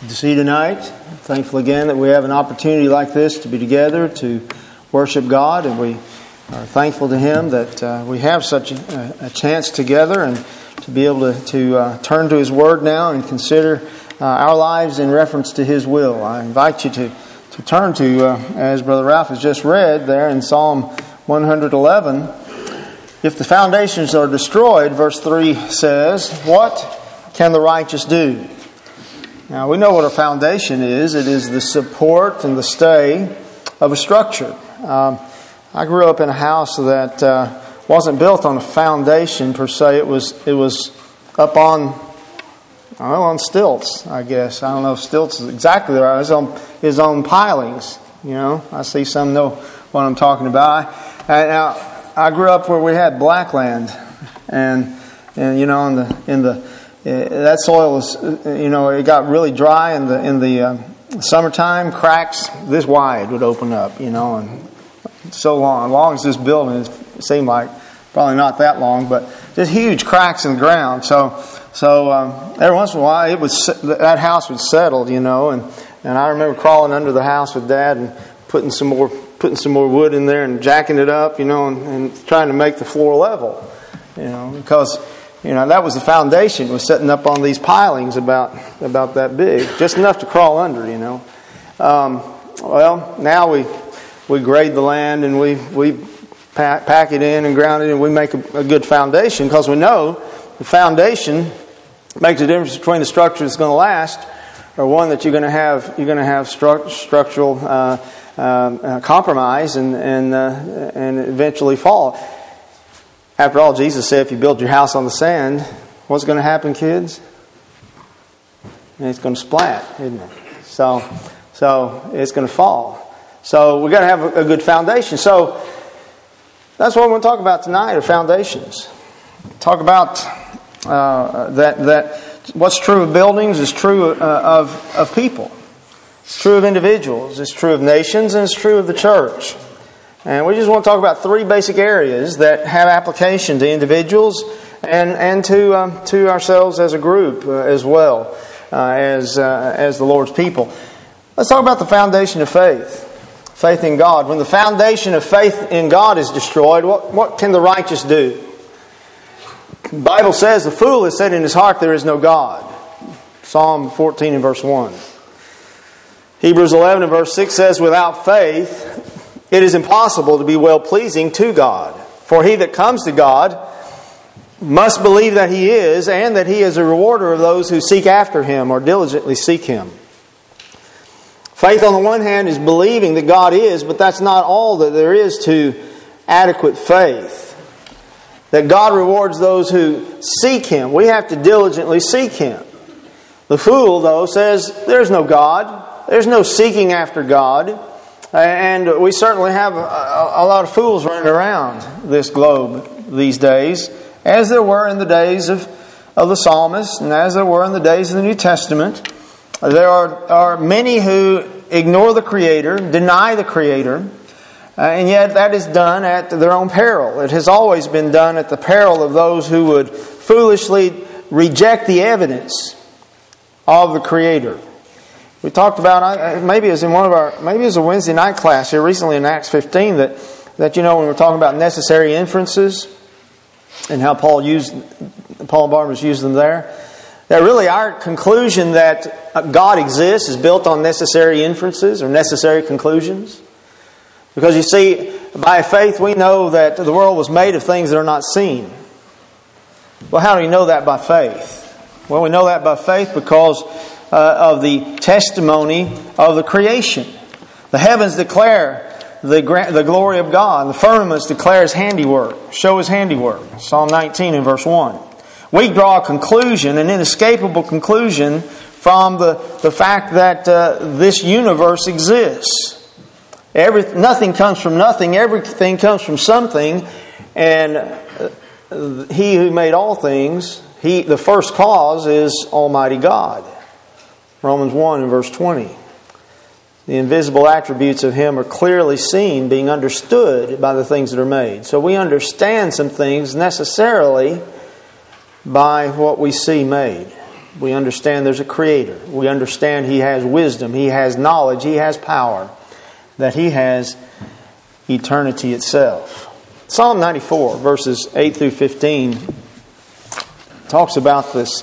To see tonight. Thankful again that we have an opportunity like this to be together to worship God, and we are thankful to Him that we have such a chance together and to be able to turn to His Word now and consider our lives in reference to His will. I invite you to turn to, as Brother Ralph has just read there in Psalm 111, if the foundations are destroyed, verse 3 says, what can the righteous do? Now, we know what a foundation is. It is the support and the stay of a structure. I grew up in a house that wasn't built on a foundation per se. It was up on stilts, I guess. I don't know if stilts is exactly right. It was on pilings. You know, I see some know what I'm talking about. I grew up where we had blackland, and you know, that soil was, you know, it got really dry in the summertime. Cracks this wide would open up, you know, and so long as this building, it seemed like probably not that long, but just huge cracks in the ground. So every once in a while, that house would settle, you know, and I remember crawling under the house with Dad and putting some more wood in there and jacking it up, you know, and trying to make the floor level, you know, because, you know, that was the foundation. It was setting up on these pilings about that big, just enough to crawl under, you know. Well, now we grade the land and we pack it in and ground it, and we make a good foundation, because we know the foundation makes a difference between the structure that's going to last or one that you're going to have structural compromise and eventually fall. After all, Jesus said, if you build your house on the sand, what's going to happen, kids? And it's going to splat, isn't it? So it's going to fall. So we've got to have a good foundation. So that's what we're going to talk about tonight, are foundations. Talk about that what's true of buildings is true of people. It's true of individuals. It's true of nations, and it's true of the church. And we just want to talk about three basic areas that have application to individuals and to ourselves as a group as well as the Lord's people. Let's talk about the foundation of faith. Faith in God. When the foundation of faith in God is destroyed, what can the righteous do? The Bible says the fool has said in his heart, there is no God. Psalm 14 and verse 1. Hebrews 11 and verse 6 says, without faith it is impossible to be well-pleasing to God. For he that comes to God must believe that He is, and that He is a rewarder of those who seek after Him or diligently seek Him. Faith on the one hand is believing that God is, but that's not all that there is to adequate faith. That God rewards those who seek Him. We have to diligently seek Him. The fool, though, says there's no God. There's no seeking after God. And we certainly have a lot of fools running around this globe these days, as there were in the days of the psalmists and as there were in the days of the New Testament. There are many who ignore the Creator, deny the Creator, and yet that is done at their own peril. It has always been done at the peril of those who would foolishly reject the evidence of the Creator. We talked about, maybe it was a Wednesday night class here recently in Acts 15, that you know, when we're talking about necessary inferences and how Paul and Barnabas used them there, that really our conclusion that God exists is built on necessary inferences or necessary conclusions. Because you see, by faith we know that the world was made of things that are not seen. Well, how do we know that by faith? Well, we know that by faith because of the testimony of the creation. The heavens declare the glory of God, and the firmaments declare His handiwork, show His handiwork. Psalm 19 and verse 1. We draw a conclusion, an inescapable conclusion, from the fact that this universe exists. Nothing comes from nothing, everything comes from something, and He who made all things, the first cause is Almighty God. Romans 1 and verse 20. The invisible attributes of Him are clearly seen, being understood by the things that are made. So we understand some things necessarily by what we see made. We understand there's a Creator. We understand He has wisdom. He has knowledge. He has power. That He has eternity itself. Psalm 94, verses 8 through 15, talks about this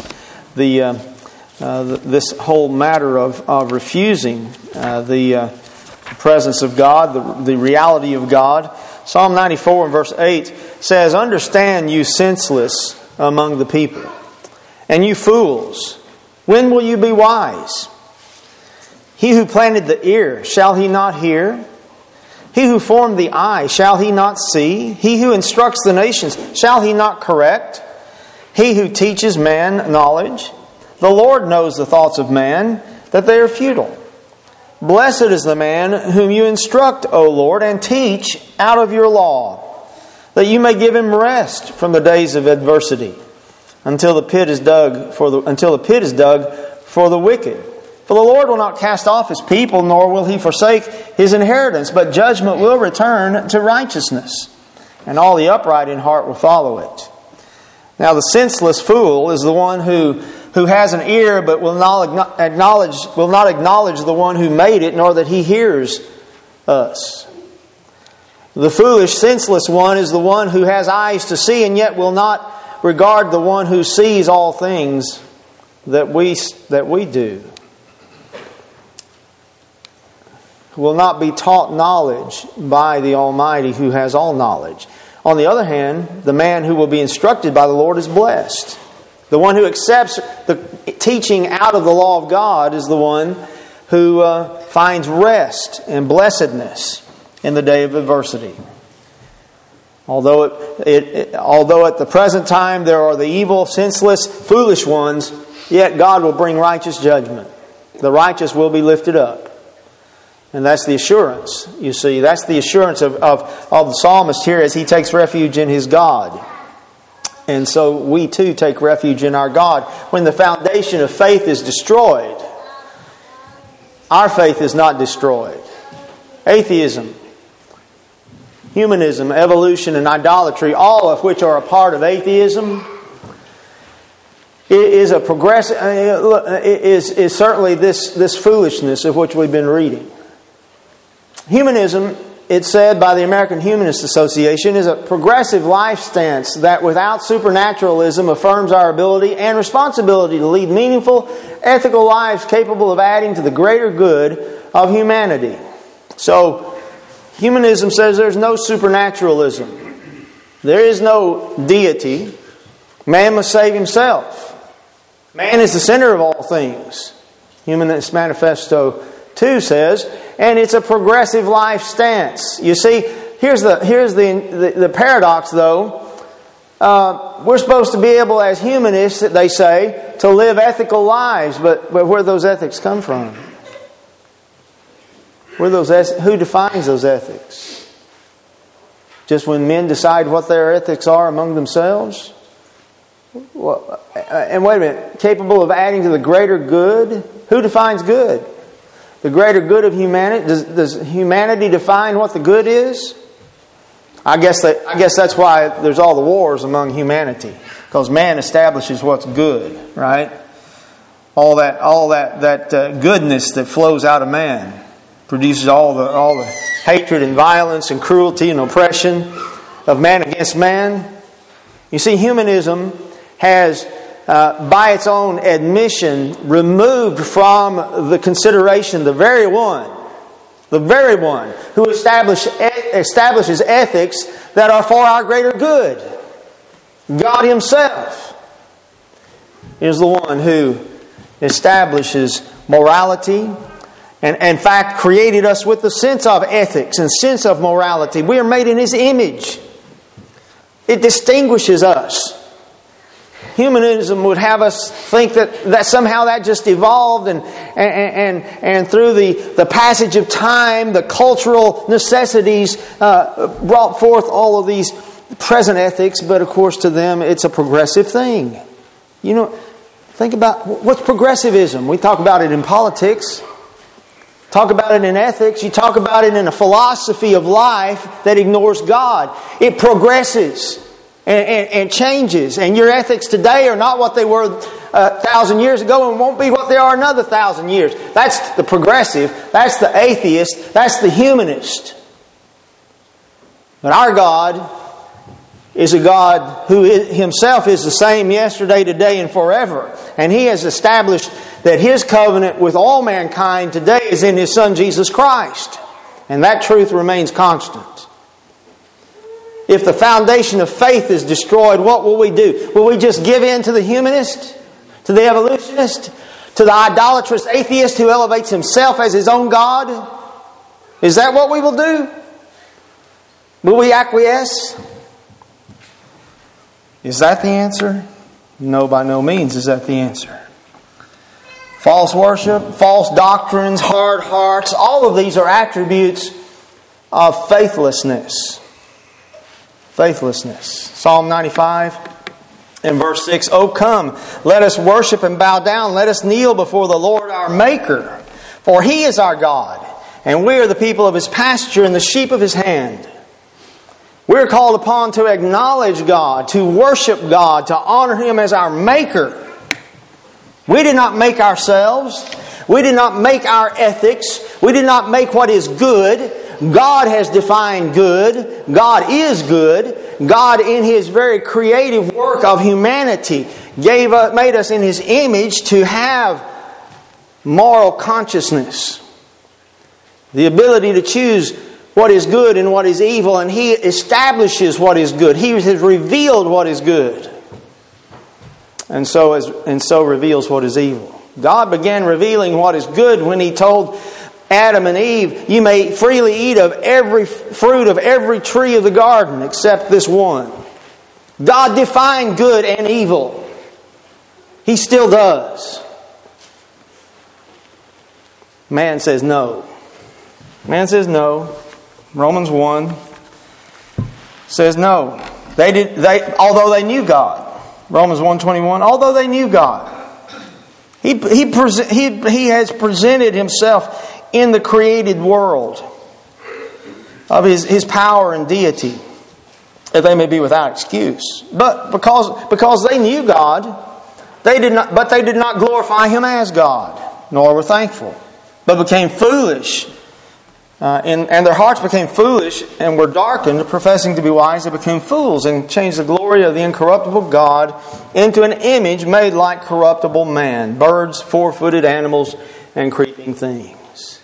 whole matter of refusing the presence of God, the reality of God. Psalm 94 and verse 8 says, "Understand, you senseless among the people, and you fools, when will you be wise? He who planted the ear, shall he not hear? He who formed the eye, shall he not see? He who instructs the nations, shall he not correct? He who teaches man knowledge, the Lord knows the thoughts of man, that they are futile. Blessed is the man whom you instruct, O Lord, and teach out of your law, that you may give him rest from the days of adversity, until the pit is dug for the wicked. For the Lord will not cast off His people, nor will He forsake His inheritance, but judgment will return to righteousness, and all the upright in heart will follow it. Now the senseless fool is the one who has an ear, but will not acknowledge the one who made it, nor that He hears us. The foolish, senseless one is the one who has eyes to see, and yet will not regard the one who sees all things that we do. Will not be taught knowledge by the Almighty who has all knowledge. On the other hand, the man who will be instructed by the Lord is blessed. The one who accepts the teaching out of the law of God is the one who finds rest and blessedness in the day of adversity. Although at the present time there are the evil, senseless, foolish ones, yet God will bring righteous judgment. The righteous will be lifted up. And that's the assurance, you see. That's the assurance of the psalmist here as he takes refuge in his God. And so we too take refuge in our God. When the foundation of faith is destroyed, our faith is not destroyed. Atheism, humanism, evolution, and idolatry, all of which are a part of atheism, is certainly this foolishness of which we've been reading. Humanism, it's said by the American Humanist Association, is a progressive life stance that without supernaturalism affirms our ability and responsibility to lead meaningful, ethical lives capable of adding to the greater good of humanity. So, humanism says there's no supernaturalism. There is no deity. Man must save himself. Man is the center of all things. Humanist Manifesto 2 says, and it's a progressive life stance. You see, here's the paradox, though. We're supposed to be able, as humanists, they say, to live ethical lives, but where do those ethics come from? Who defines those ethics? Just when men decide what their ethics are among themselves? And wait a minute, capable of adding to the greater good? Who defines good? The greater good of humanity? Does humanity define what the good is? I guess that's why there's all the wars among humanity, because man establishes what's good, right? All that goodness that flows out of man produces all the hatred and violence and cruelty and oppression of man against man. You see, humanism has, by its own admission, removed from the consideration the very one who establishes ethics that are for our greater good. God Himself is the one who establishes morality and, in fact, created us with the sense of ethics and sense of morality. We are made in His image. It distinguishes us. Humanism would have us think that somehow that just evolved and through the passage of time, the cultural necessities brought forth all of these present ethics, but of course to them it's a progressive thing. You know, think about what's progressivism. We talk about it in politics, talk about it in ethics, you talk about it in a philosophy of life that ignores God. It progresses and changes, and your ethics today are not what they were 1,000 years ago and won't be what they are another 1,000 years. That's the progressive. That's the atheist. That's the humanist. But our God is a God who Himself is the same yesterday, today, and forever. And He has established that His covenant with all mankind today is in His Son Jesus Christ. And that truth remains constant. If the foundation of faith is destroyed, what will we do? Will we just give in to the humanist? To the evolutionist? To the idolatrous atheist who elevates himself as his own God? Is that what we will do? Will we acquiesce? Is that the answer? No, by no means is that the answer. False worship, false doctrines, hard hearts, all of these are attributes of faithlessness. Faithlessness. Psalm 95 and verse 6. "O come, let us worship and bow down. Let us kneel before the Lord our Maker. For He is our God, and we are the people of His pasture and the sheep of His hand." We're called upon to acknowledge God, to worship God, to honor Him as our Maker. We did not make ourselves. We did not make our ethics. We did not make what is good. God has defined good. God is good. God, in His very creative work of humanity, made us in His image to have moral consciousness. The ability to choose what is good and what is evil, and He establishes what is good. He has revealed what is good, and so reveals what is evil. God began revealing what is good when He told Adam and Eve, "You may freely eat of every fruit of every tree of the garden except this one." God defined good and evil. He still does. Man says no. Man says no. Romans 1 says no. Although they knew God. Romans 1:21. Although they knew God, He has presented Himself in the created world of His power and deity, that they may be without excuse. But because they knew God, they did not glorify Him as God, nor were thankful, but became foolish. And their hearts became foolish and were darkened, professing to be wise. They became fools and changed the glory of the incorruptible God into an image made like corruptible man, birds, four-footed animals, and creeping things.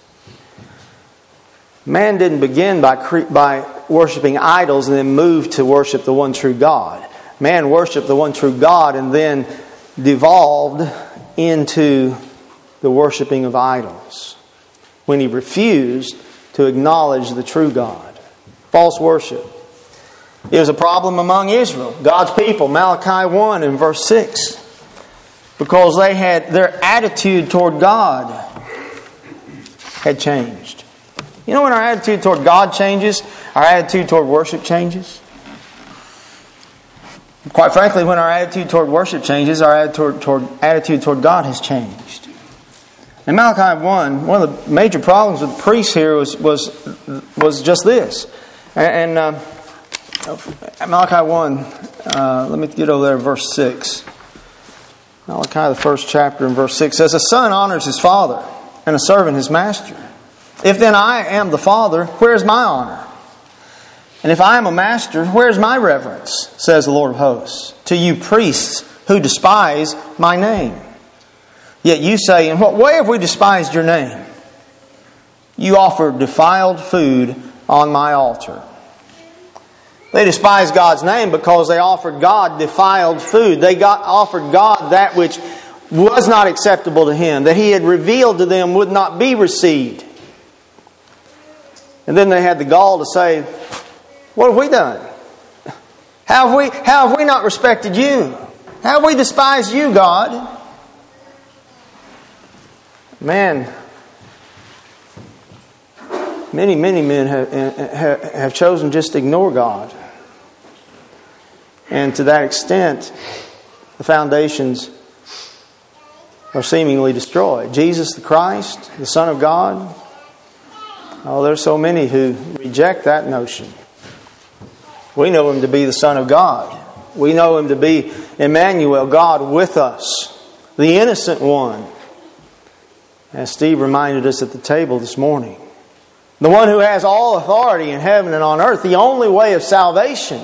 Man didn't begin by worshiping idols and then move to worship the one true God. Man worshiped the one true God and then devolved into the worshiping of idols when he refused to acknowledge the true God. False worship. It was a problem among Israel, God's people. Malachi 1 and verse 6. Because their attitude toward God had changed. You know when our attitude toward God changes, our attitude toward worship changes? Quite frankly, when our attitude toward worship changes, our attitude toward God has changed. In Malachi 1, one of the major problems with the priests here was just this. And Malachi 1, let me get over there, verse 6. Malachi, the first chapter, in verse 6 says, "A son honors his father, and a servant his master. If then I am the father, where is my honor? And if I am a master, where is my reverence? Says the Lord of hosts, to you priests who despise my name. Yet you say, in what way have we despised your name? You offer defiled food on my altar." They despised God's name because they offered God defiled food. They offered God that which was not acceptable to Him, that He had revealed to them would not be received. And then they had the gall to say, "What have we done? How have we not respected you? How have we despised you, God?" Man, many men have chosen just to ignore God. And to that extent, the foundations are seemingly destroyed. Jesus the Christ, the Son of God. Oh, there's so many who reject that notion. We know Him to be the Son of God. We know Him to be Emmanuel, God with us. the innocent one, as Steve reminded us at the table this morning. The one who has all authority in heaven and on earth, the only way of salvation.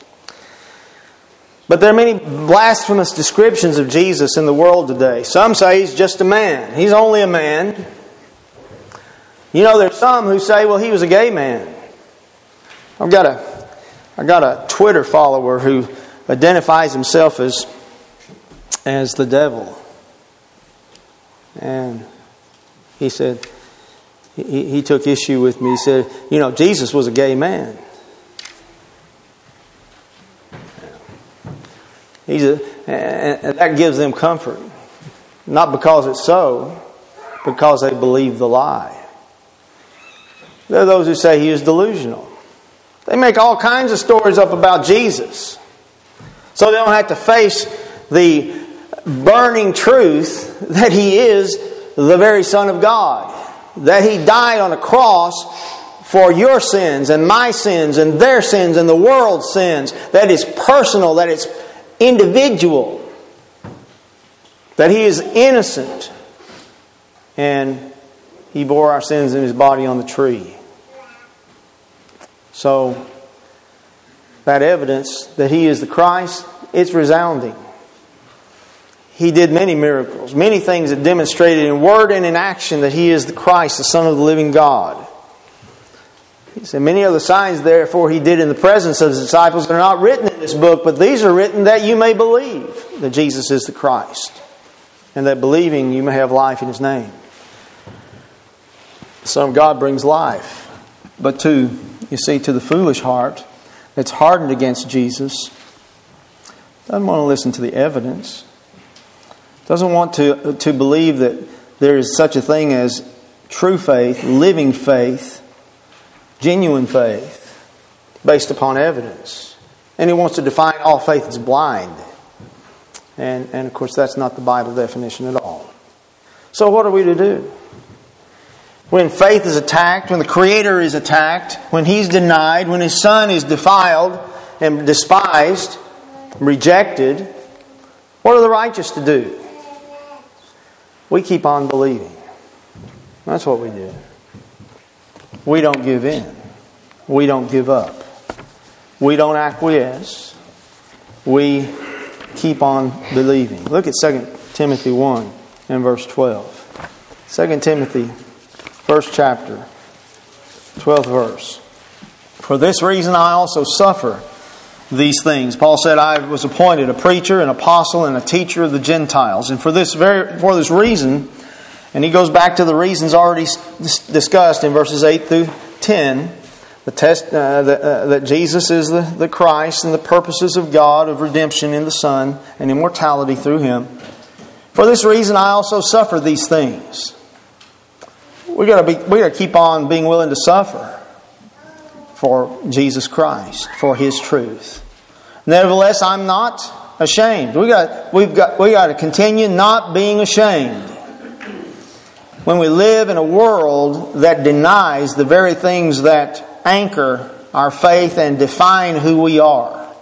But there are many blasphemous descriptions of Jesus in the world today. Some say He's just a man. He's only a man. You know, there's some who say, well, He was a gay man. I've got a Twitter follower who identifies himself as the devil. And he said, he took issue with me. He said, you know, Jesus was a gay man. And that gives them comfort. Not because it's so, because they believe the lie. There are those who say He is delusional. They make all kinds of stories up about Jesus, so they don't have to face the burning truth that He is the very Son of God. That He died on a cross for your sins and my sins and their sins and the world's sins. That is personal, that it's individual. That He is innocent. And He bore our sins in His body on the tree. So, that evidence that He is the Christ, it's resounding. He did many miracles, many things that demonstrated in word and in action that He is the Christ, the Son of the living God. He said, many other signs, therefore, He did in the presence of His disciples that are not written in this book, but these are written that you may believe that Jesus is the Christ, and that believing you may have life in His name. The Son of God brings life, but to the foolish heart that's hardened against Jesus, doesn't want to listen to the evidence, doesn't want to believe that there is such a thing as true faith, living faith, genuine faith, based upon evidence. And he wants to define all faith as blind. And of course that's not the Bible definition at all. So what are we to do? When faith is attacked, when the Creator is attacked, when He's denied, when His Son is defiled and despised, rejected, what are the righteous to do? We keep on believing. That's what we do. We don't give in. We don't give up. We don't acquiesce. We keep on believing. Look at 2 Timothy 1 and verse 12. 2 Timothy, first chapter, 12th verse. For this reason I also suffer these things. Paul said, I was appointed a preacher, an apostle, and a teacher of the Gentiles. And for this reason, and he goes back to the reasons already discussed in verses 8 through 10, that Jesus is the Christ and the purposes of God of redemption in the Son and immortality through Him. For this reason I also suffer these things. We got to keep on being willing to suffer for Jesus Christ, for His truth. Nevertheless, I'm not ashamed. We got to continue not being ashamed. When we live in a world that denies the very things that anchor our faith and define who we are.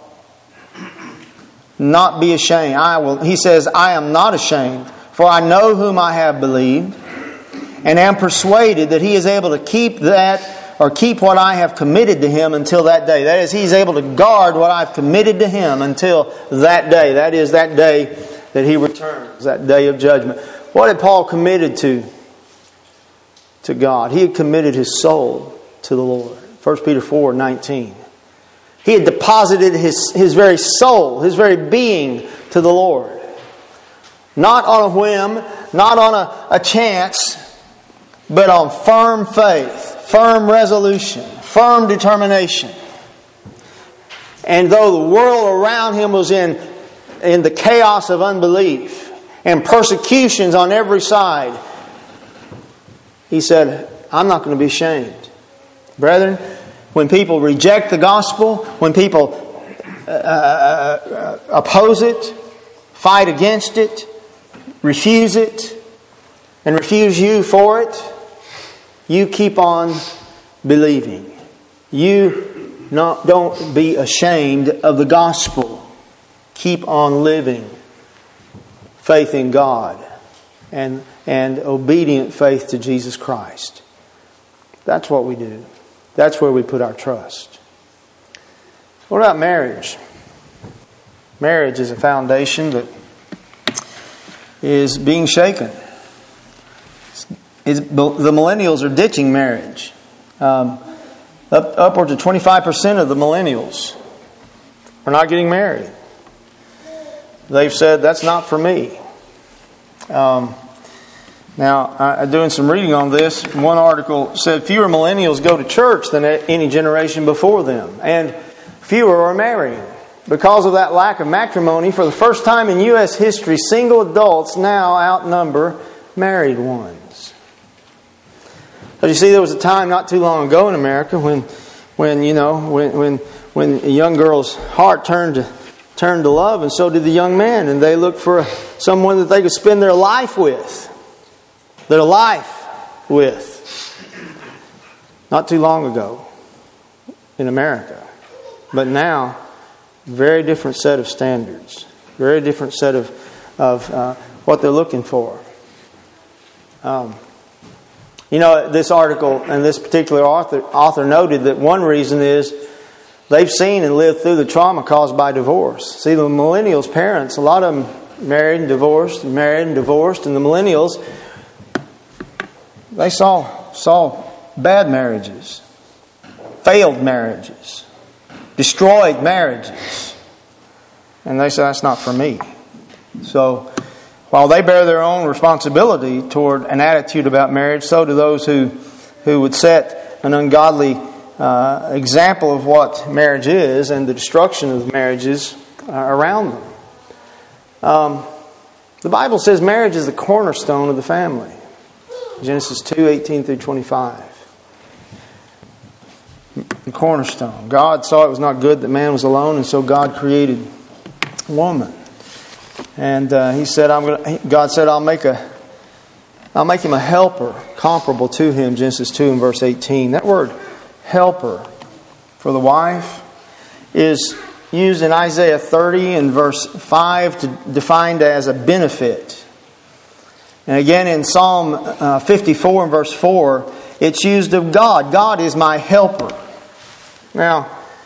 Not be ashamed. He says, I am not ashamed, for I know whom I have believed, and am persuaded that He is able to keep what I have committed to Him until that day. That is, He's able to guard what I've committed to Him until that day. That is, that day that He returns, that day of judgment. What had Paul committed to God? He had committed his soul to the Lord. 1 Peter 4:19. He had deposited his very soul, his very being to the Lord. Not on a whim, not on a chance, but on firm faith, firm resolution, firm determination. And though the world around him was in the chaos of unbelief and persecutions on every side, he said, I'm not going to be ashamed. Brethren, when people reject the gospel, when people oppose it, fight against it, refuse it, and refuse you for it, you keep on believing. Don't be ashamed of the gospel. Keep on living faith in God and obedient faith to Jesus Christ. That's what we do. That's where we put our trust. What about marriage? Marriage is a foundation that is being shaken. The millennials are ditching marriage. Upwards of 25% of the millennials are not getting married. They've said, that's not for me. Now, doing some reading on this, one article said fewer millennials go to church than any generation before them, and fewer are married. Because of that lack of matrimony, for the first time in U.S. history, single adults now outnumber married ones. But you see, there was a time not too long ago in America when a young girl's heart turned to love, and so did the young man, and they looked for someone that they could spend their life with. Not too long ago in America. But now, very different set of standards. Very different set of what they're looking for. This article and this particular author noted that one reason is they've seen and lived through the trauma caused by divorce. See, the millennials' parents, a lot of them married and divorced, and the millennials, they saw bad marriages, failed marriages, destroyed marriages. And they said, that's not for me. So, while they bear their own responsibility toward an attitude about marriage, so do those who would set an ungodly example of what marriage is and the destruction of marriages around them. The Bible says marriage is the cornerstone of the family. Genesis 2:18 through 25. The cornerstone. God saw it was not good that man was alone, and so God created woman. And God said, I'll make him a helper comparable to him. Genesis 2 and verse 18. That word helper for the wife is used in Isaiah 30 and verse 5 defined as a benefit. And again in Psalm 54 and verse 4, it's used of God. God is my helper. Now,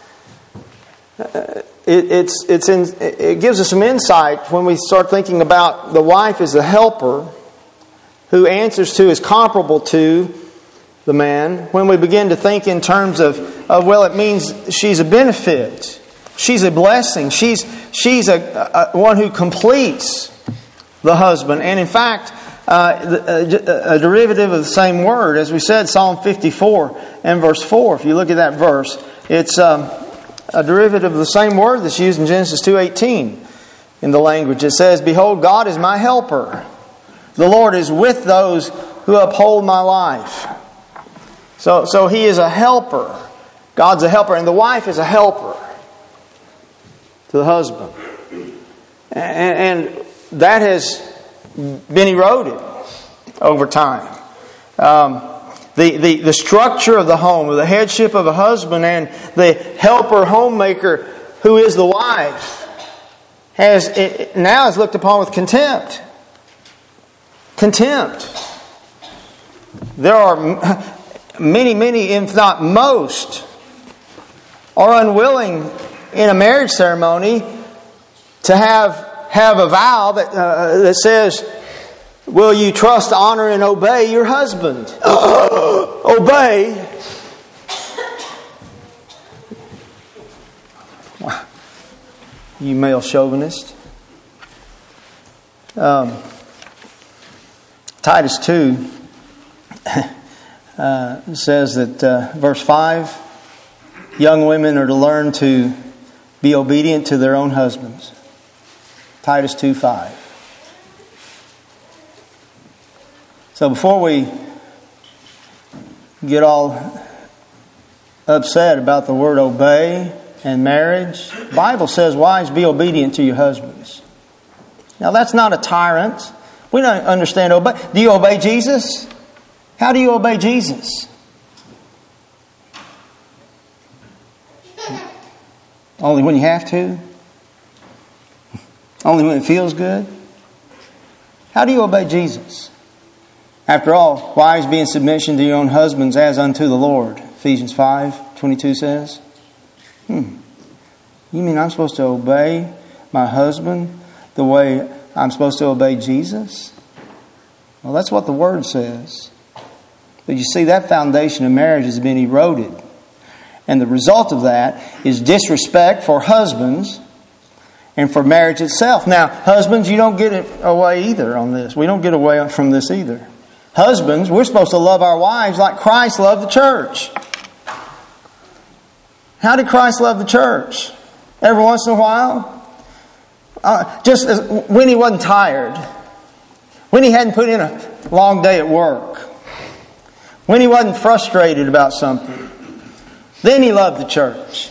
it gives us some insight when we start thinking about the wife as a helper who answers to, is comparable to the man. When we begin to think in terms of it means she's a benefit. She's a blessing. She's a one who completes the husband. And in fact, a derivative of the same word, as we said, Psalm 54 and verse 4. If you look at that verse, it's a derivative of the same word that's used in Genesis 2:18 in the language. It says, behold, God is my helper. The Lord is with those who uphold my life. So He is a helper. God's a helper, and the wife is a helper to the husband. And that has been eroded over time. The structure of the home, the headship of a husband, and the helper homemaker who is the wife now is looked upon with contempt. Contempt. There are many, if not most, are unwilling in a marriage ceremony to have a vow that says, will you trust, honor, and obey your husband? Obey? You male chauvinist. Titus 2 says that, verse 5, young women are to learn to be obedient to their own husbands. Titus 2:5. So before we get all upset about the word obey and marriage, the Bible says, wives, be obedient to your husbands. Now that's not a tyrant. We don't understand obey. Do you obey Jesus? How do you obey Jesus? Only when you have to? Only when it feels good? How do you obey Jesus? After all, wives, be in submission to your own husbands as unto the Lord. Ephesians 5:22 says. You mean I'm supposed to obey my husband the way I'm supposed to obey Jesus? Well, that's what the Word says. But you see, that foundation of marriage has been eroded. And the result of that is disrespect for husbands and for marriage itself. Now, husbands, you don't get away either on this. We don't get away from this either. Husbands, we're supposed to love our wives like Christ loved the church. How did Christ love the church? Every once in a while? Just when he wasn't tired. When he hadn't put in a long day at work. When he wasn't frustrated about something. Then he loved the church.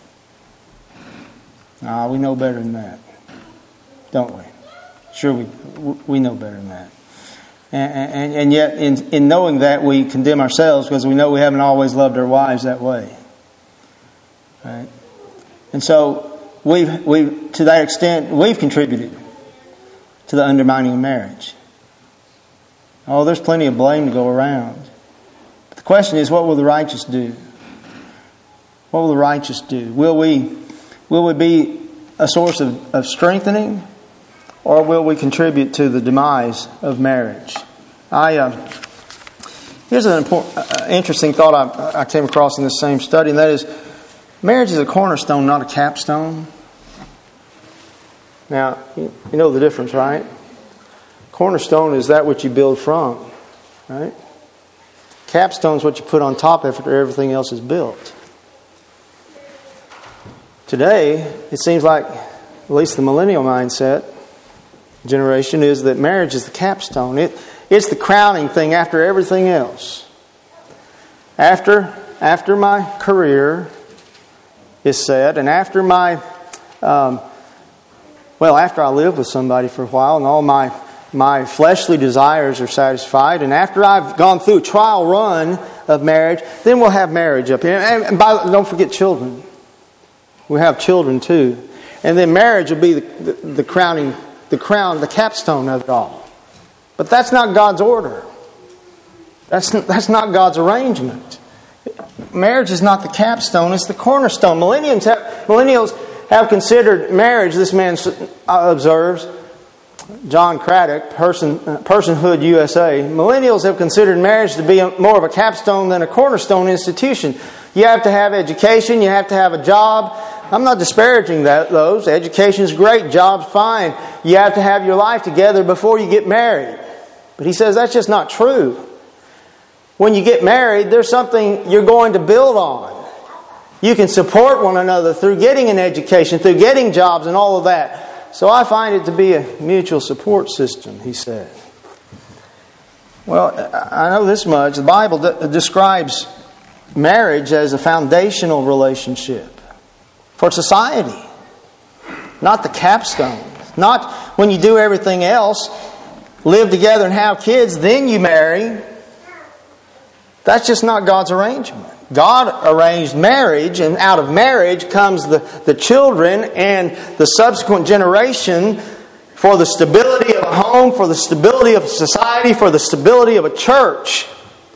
We know better than that. Don't we? Sure, we know better than that. And yet, in knowing that, we condemn ourselves because we know we haven't always loved our wives that way. Right? And so, we've to that extent, we've contributed to the undermining of marriage. Oh, there's plenty of blame to go around. But the question is, what will the righteous do? What will the righteous do? Will we be a source of strengthening, or will we contribute to the demise of marriage? Here's an interesting thought I came across in this same study, and that is, marriage is a cornerstone, not a capstone. Now, you know the difference, right? Cornerstone is that which you build from, right? Capstone is what you put on top after everything else is built. Today, it seems like, at least the millennial mindset generation, is that marriage is the capstone. It's the crowning thing after everything else. After my career is set, and after after I live with somebody for a while, and all my fleshly desires are satisfied, and after I've gone through a trial run of marriage, then we'll have marriage up here. And don't forget children. We'll have children too. And then marriage will be the crown, the capstone of it all. But that's not God's order. That's not God's arrangement. Marriage is not the capstone, it's the cornerstone. Millennials have considered marriage, this man observes, John Craddock, Personhood USA, millennials have considered marriage to be more of a capstone than a cornerstone institution. You have to have education, you have to have a job. I'm not disparaging those. Education's great, job's fine. You have to have your life together before you get married. But he says that's just not true. When you get married, there's something you're going to build on. You can support one another through getting an education, through getting jobs and all of that. So I find it to be a mutual support system, he said. Well, I know this much. The Bible describes marriage as a foundational relationship for society. Not the capstone. Not when you do everything else, live together and have kids, then you marry. That's just not God's arrangement. God arranged marriage, and out of marriage comes the children and the subsequent generation for the stability of a home, for the stability of society, for the stability of a church.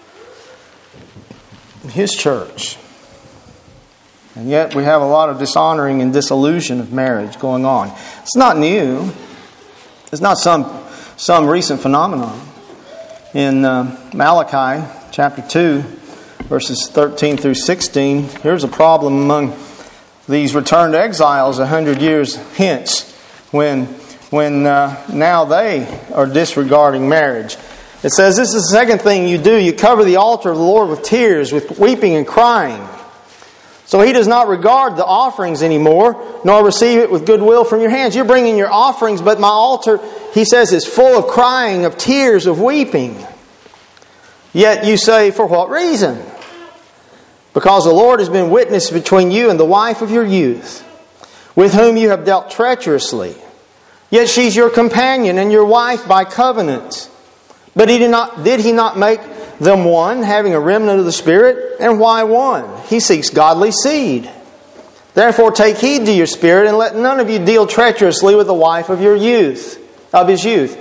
His church. And yet we have a lot of dishonoring and disillusion of marriage going on. It's not new. It's not some recent phenomenon. In Malachi chapter 2, verses 13 through 16, here's a problem among these returned exiles 100 years hence, when now they are disregarding marriage. It says, this is the second thing you do. You cover the altar of the Lord with tears, with weeping and crying. So He does not regard the offerings anymore, nor receive it with goodwill from your hands. You're bringing your offerings, but my altar, He says, is full of crying, of tears, of weeping. Yet you say, for what reason? Because the Lord has been witness between you and the wife of your youth, with whom you have dealt treacherously. Yet she's your companion and your wife by covenant. But did He not make them one, having a remnant of the Spirit? And why one? He seeks godly seed. Therefore take heed to your spirit, and let none of you deal treacherously with the wife of your youth, of his youth. For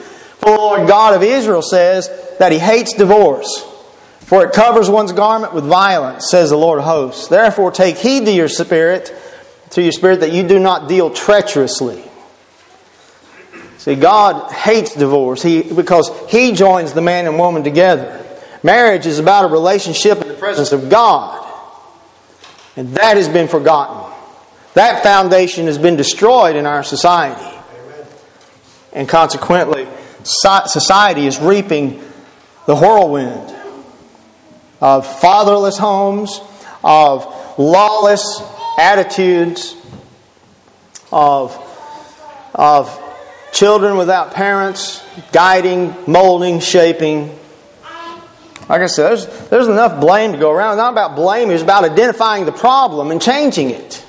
The Lord God of Israel says that He hates divorce. For it covers one's garment with violence, says the Lord of hosts. Therefore take heed to your spirit, that you do not deal treacherously. See, God hates divorce because He joins the man and woman together. Marriage is about a relationship in the presence of God. And that has been forgotten. That foundation has been destroyed in our society. Amen. And consequently, society is reaping the whirlwind of fatherless homes, of lawless attitudes, of children without parents, guiding, molding, shaping. Like I said, there's enough blame to go around. It's not about blame, it's about identifying the problem and changing it.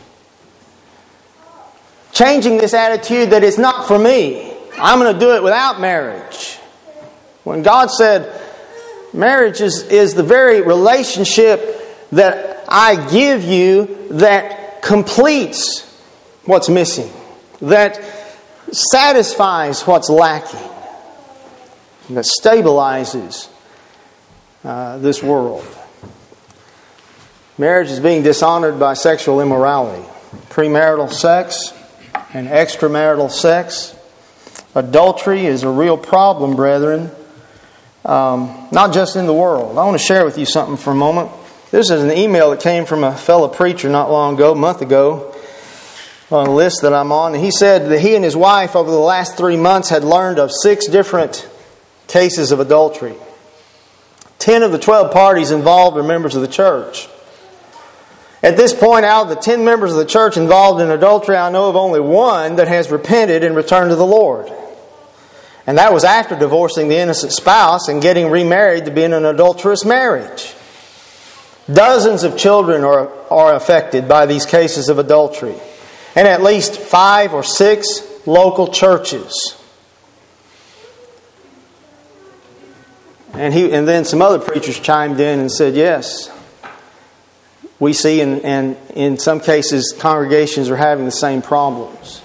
Changing this attitude that it's not for me. I'm going to do it without marriage. When God said, marriage is the very relationship that I give you that completes what's missing, that satisfies what's lacking, that stabilizes this world. Marriage is being dishonored by sexual immorality, premarital sex and extramarital sex. Adultery is a real problem, brethren. Not just in the world. I want to share with you something for a moment. This is an email that came from a fellow preacher not long ago, a month ago, on a list that I'm on. And he said that he and his wife over the last 3 months had learned of 6 different cases of adultery. 10 of the 12 parties involved are members of the church. At this point, out of the 10 members of the church involved in adultery, I know of only one that has repented and returned to the Lord. And that was after divorcing the innocent spouse and getting remarried to be in an adulterous marriage. Dozens of children are affected by these cases of adultery. And at least 5 or 6 local churches. And then some other preachers chimed in and said, yes, we see and in some cases congregations are having the same problems.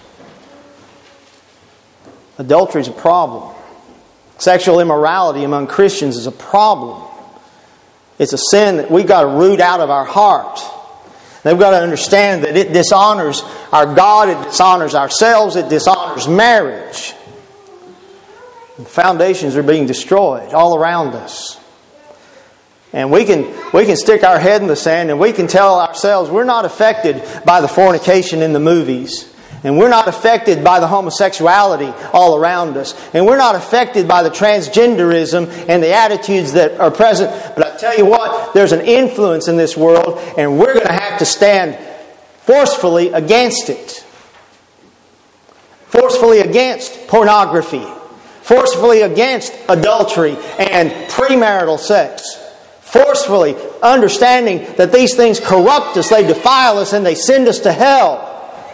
Adultery is a problem. Sexual immorality among Christians is a problem. It's a sin that we've got to root out of our heart. They've got to understand that it dishonors our God, it dishonors ourselves, it dishonors marriage. The foundations are being destroyed all around us. And we can stick our head in the sand and we can tell ourselves we're not affected by the fornication in the movies. And we're not affected by the homosexuality all around us. And we're not affected by the transgenderism and the attitudes that are present. But I tell you what, there's an influence in this world and we're going to have to stand forcefully against it. Forcefully against pornography. Forcefully against adultery and premarital sex. Forcefully understanding that these things corrupt us, they defile us, and they send us to hell.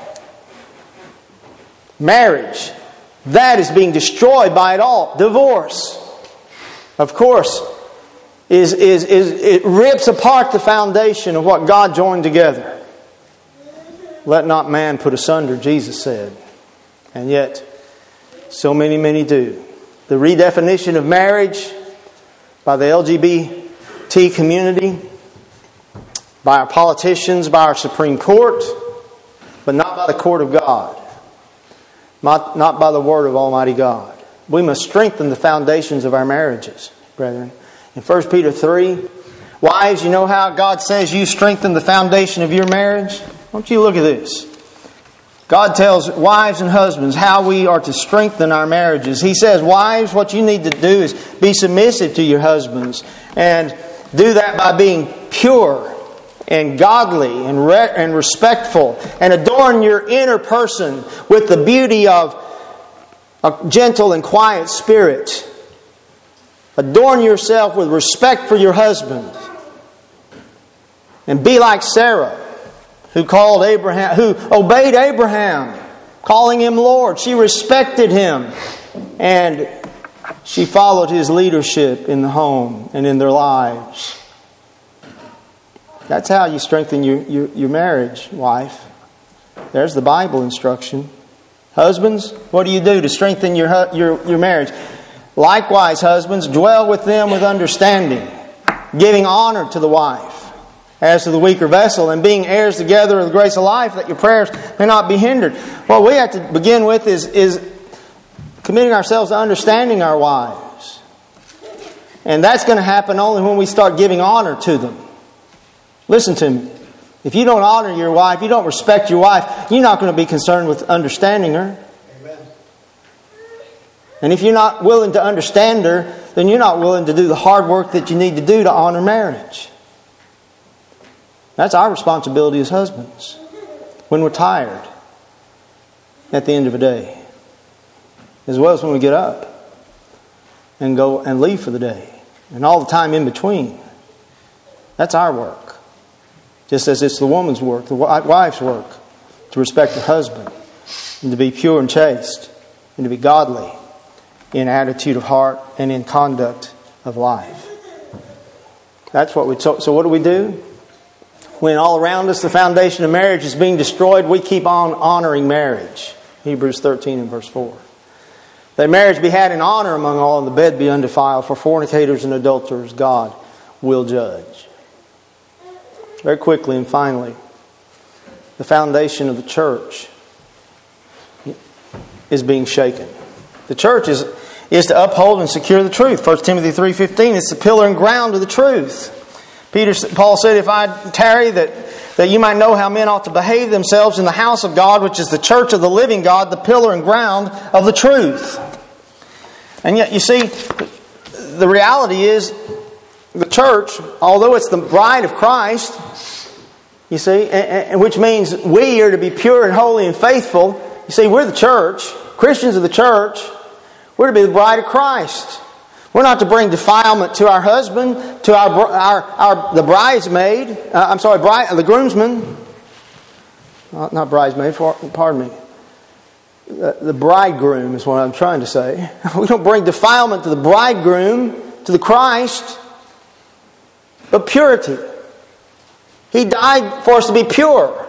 Marriage, that is being destroyed by it all. Divorce, of course, it rips apart the foundation of what God joined together. Let not man put asunder, Jesus said. And yet, so many do. The redefinition of marriage by the LGBT community, by our politicians, by our Supreme Court, but not by the court of God. Not by the word of Almighty God. We must strengthen the foundations of our marriages, brethren. In 1 Peter 3, wives, you know how God says you strengthen the foundation of your marriage? Don't you look at this. God tells wives and husbands how we are to strengthen our marriages. He says, wives, what you need to do is be submissive to your husbands. And do that by being pure and godly and respectful. And adorn your inner person with the beauty of a gentle and quiet spirit. Adorn yourself with respect for your husband. And be like Sarah, who obeyed Abraham, calling him Lord. She respected him. And she followed his leadership in the home and in their lives. That's how you strengthen your marriage, wife. There's the Bible instruction. Husbands, what do you do to strengthen your marriage? Likewise, husbands, dwell with them with understanding, giving honor to the wife, as to the weaker vessel, and being heirs together of the grace of life, that your prayers may not be hindered. What we have to begin with is committing ourselves to understanding our wives. And that's going to happen only when we start giving honor to them. Listen to me. If you don't honor your wife, you don't respect your wife, you're not going to be concerned with understanding her. Amen. And if you're not willing to understand her, then you're not willing to do the hard work that you need to do to honor marriage. That's our responsibility as husbands. When we're tired at the end of the day, as well as when we get up and go and leave for the day, and all the time in between. That's our work. Just as it's the woman's work, the wife's work, to respect her husband, and to be pure and chaste, and to be godly in attitude of heart and in conduct of life. That's what we. So what do? When all around us the foundation of marriage is being destroyed, we keep on honoring marriage. Hebrews 13 and verse 4. That marriage be had in honor among all, and the bed be undefiled, for fornicators and adulterers God will judge. Very quickly and finally, the foundation of the church is being shaken. The church is to uphold and secure the truth. 1 Timothy 3:15, it's the pillar and ground of the truth. Paul said, if I tarry, that you might know how men ought to behave themselves in the house of God, which is the church of the living God, the pillar and ground of the truth. And yet, you see, the reality is, the church, although it's the bride of Christ, you see, which means we are to be pure and holy and faithful. You see, we're the church. Christians of the church. We're to be the bride of Christ. We're not to bring defilement to our husband, to the bridesmaid. The groomsman. Not bridesmaid. Pardon me. The bridegroom is what I'm trying to say. We don't bring defilement to the bridegroom, to the Christ, but purity. He died for us to be pure.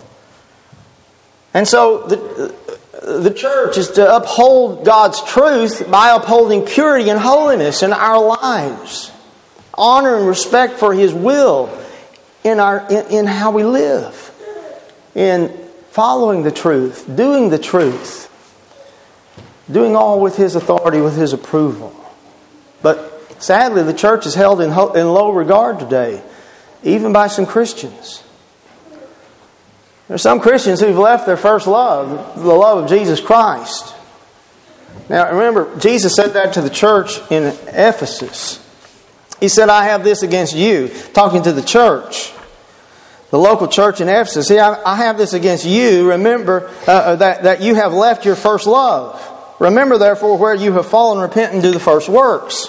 And so the church is to uphold God's truth by upholding purity and holiness in our lives. Honor and respect for His will in how we live. In following the truth, doing the truth. Doing all with His authority, with His approval. But sadly, the church is held in low regard today, even by some Christians. There are some Christians who've left their first love, the love of Jesus Christ. Now remember, Jesus said that to the church in Ephesus. He said, I have this against you, talking to the church, the local church in Ephesus. See, I have this against you. Remember that you have left your first love. Remember, therefore, where you have fallen, repent and do the first works.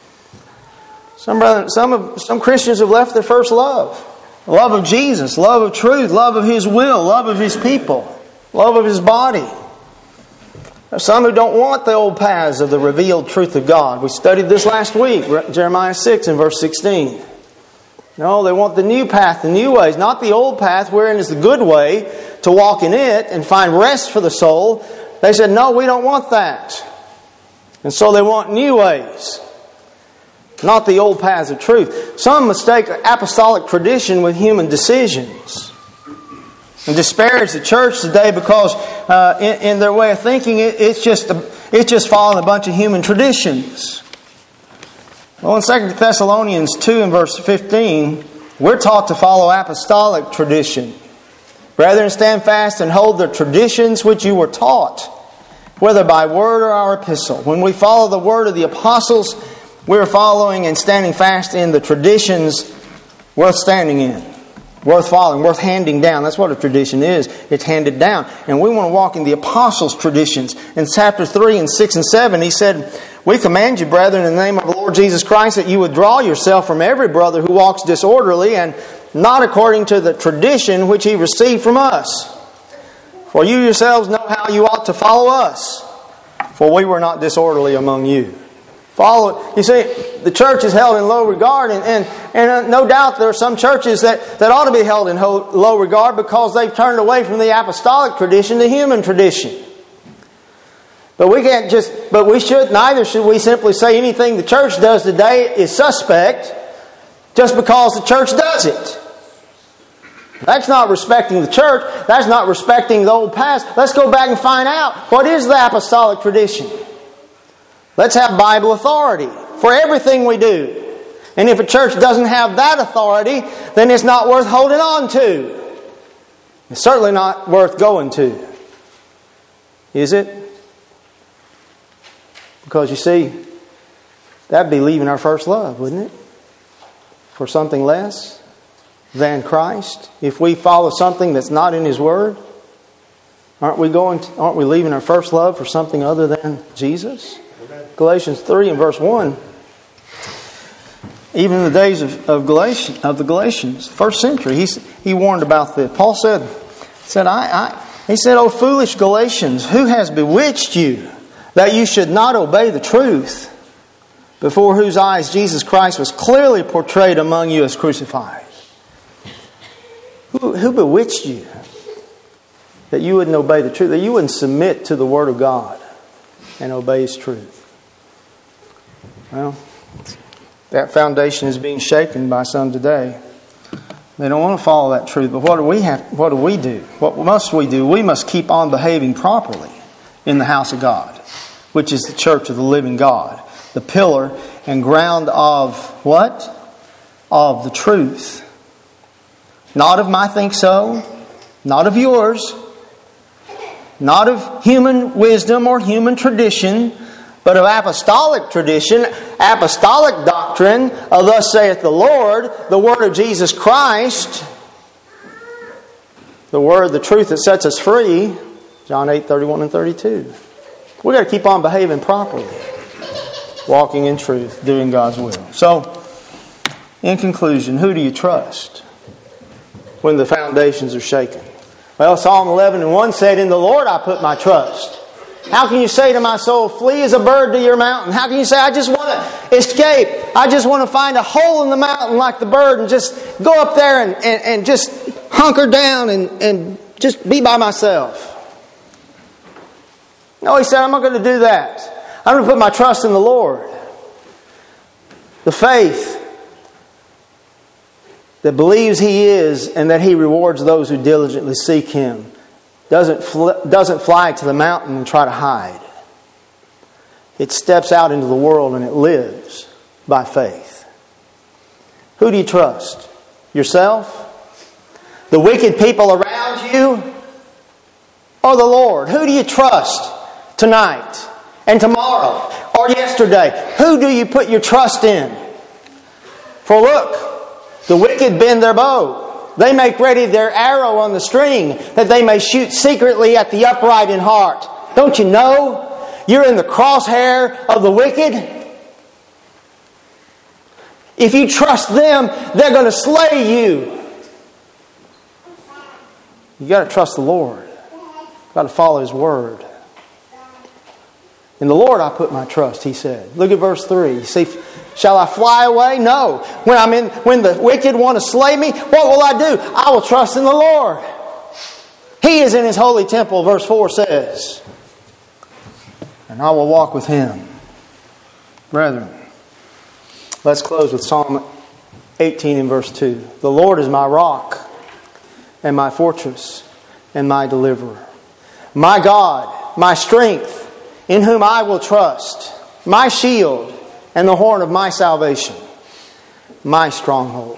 Some Christians have left their first love. Love of Jesus, love of truth, love of His will, love of His people, love of His body. There are some who don't want the old paths of the revealed truth of God. We studied this last week, Jeremiah 6 and verse 16. No, they want the new path, the new ways, not the old path wherein is the good way, to walk in it and find rest for the soul. They said, no, we don't want that. And so they want new ways, not the old paths of truth. Some mistake apostolic tradition with human decisions and disparage the church today because in their way of thinking, it's just following a bunch of human traditions. Well, in 2 Thessalonians 2 and verse 15, we're taught to follow apostolic tradition. Brethren, stand fast and hold the traditions which you were taught, whether by word or our epistle. When we follow the word of the apostles, we're following and standing fast in the traditions worth standing in, worth following, worth handing down. That's what a tradition is. It's handed down. And we want to walk in the apostles' traditions. In chapter 3 and 6 and 7, he said, we command you, brethren, in the name of the Lord Jesus Christ, that you withdraw yourself from every brother who walks disorderly and not according to the tradition which he received from us. For you yourselves know how you ought to follow us, for we were not disorderly among you. You see, the church is held in low regard, and no doubt there are some churches that ought to be held in low regard because they've turned away from the apostolic tradition to human tradition. But neither should we simply say anything the church does today is suspect just because the church does it. That's not respecting the church. That's not respecting the old past. Let's go back and find out, what is the apostolic tradition? Let's have Bible authority for everything we do. And if a church doesn't have that authority, then it's not worth holding on to. It's certainly not worth going to. Is it? Because you see, that'd be leaving our first love, wouldn't it? For something less than Christ. If we follow something that's not in His Word, aren't we leaving our first love for something other than Jesus? Galatians 3 and verse 1. Even in the days of the Galatians, first century, he warned about this. Paul said, "O foolish Galatians, who has bewitched you that you should not obey the truth, before whose eyes Jesus Christ was clearly portrayed among you as crucified?" Who bewitched you that you wouldn't obey the truth, that you wouldn't submit to the Word of God and obey His truth? Well, that foundation is being shaken by some today. They don't want to follow that truth. But what do we do? What must we do? We must keep on behaving properly in the house of God, which is the church of the living God. The pillar and ground of what? Of the truth. Not of my think so, not of yours, not of human wisdom or human tradition, but of apostolic tradition, apostolic doctrine, of thus saith the Lord, the Word of Jesus Christ, the Word, the truth that sets us free, John 8:31 and 32. We've got to keep on behaving properly, walking in truth, doing God's will. So, in conclusion, who do you trust when the foundations are shaken? Well, Psalm 11 and 1 said, "In the Lord I put my trust." How can you say to my soul, "Flee as a bird to your mountain"? How can you say, "I just want to escape. I just want to find a hole in the mountain like the bird and just go up there and just hunker down and just be by myself"? No, he said, "I'm not going to do that. I'm going to put my trust in the Lord." The faith that believes He is and that He rewards those who diligently seek Him doesn't fly to the mountain and try to hide. It steps out into the world and it lives by faith. Who do you trust? Yourself? The wicked people around you? Or the Lord? Who do you trust tonight and tomorrow or yesterday? Who do you put your trust in? For look, the wicked bend their bow. They make ready their arrow on the string, that they may shoot secretly at the upright in heart. Don't you know you're in the crosshair of the wicked? If you trust them, they're going to slay you. You've got to trust the Lord. You've got to follow His Word. "In the Lord I put my trust," He said. Look at verse 3. You see, shall I fly away? No. When the wicked want to slay me, what will I do? I will trust in the Lord. He is in His holy temple, verse 4 says. And I will walk with Him. Brethren, let's close with Psalm 18 and verse 2. "The Lord is my rock and my fortress and my deliverer. My God, my strength, in whom I will trust. My shield and the horn of my salvation. My stronghold."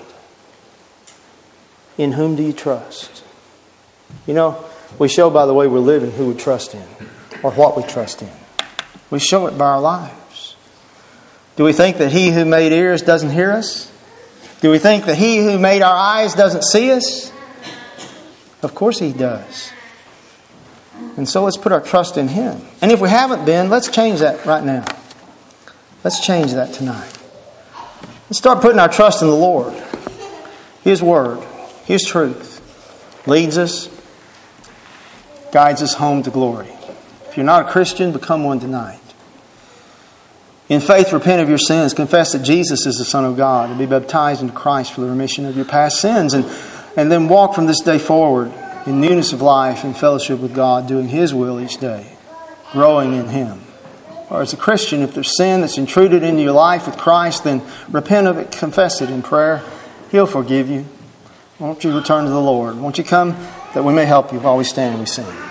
In whom do you trust? You know, we show by the way we're living who we trust in, or what we trust in. We show it by our lives. Do we think that He who made ears doesn't hear us? Do we think that He who made our eyes doesn't see us? Of course He does. And so let's put our trust in Him. And if we haven't been, let's change that right now. Let's change that tonight. Let's start putting our trust in the Lord. His Word, His truth leads us, guides us home to glory. If you're not a Christian, become one tonight. In faith, repent of your sins. Confess that Jesus is the Son of God and be baptized into Christ for the remission of your past sins. And then walk from this day forward in newness of life and fellowship with God, doing His will each day. growing in Him. Or as a Christian, if there's sin that's intruded into your life with Christ, then repent of it, confess it in prayer. He'll forgive you. Won't you return to the Lord? Won't you come that we may help you while we stand and we sing?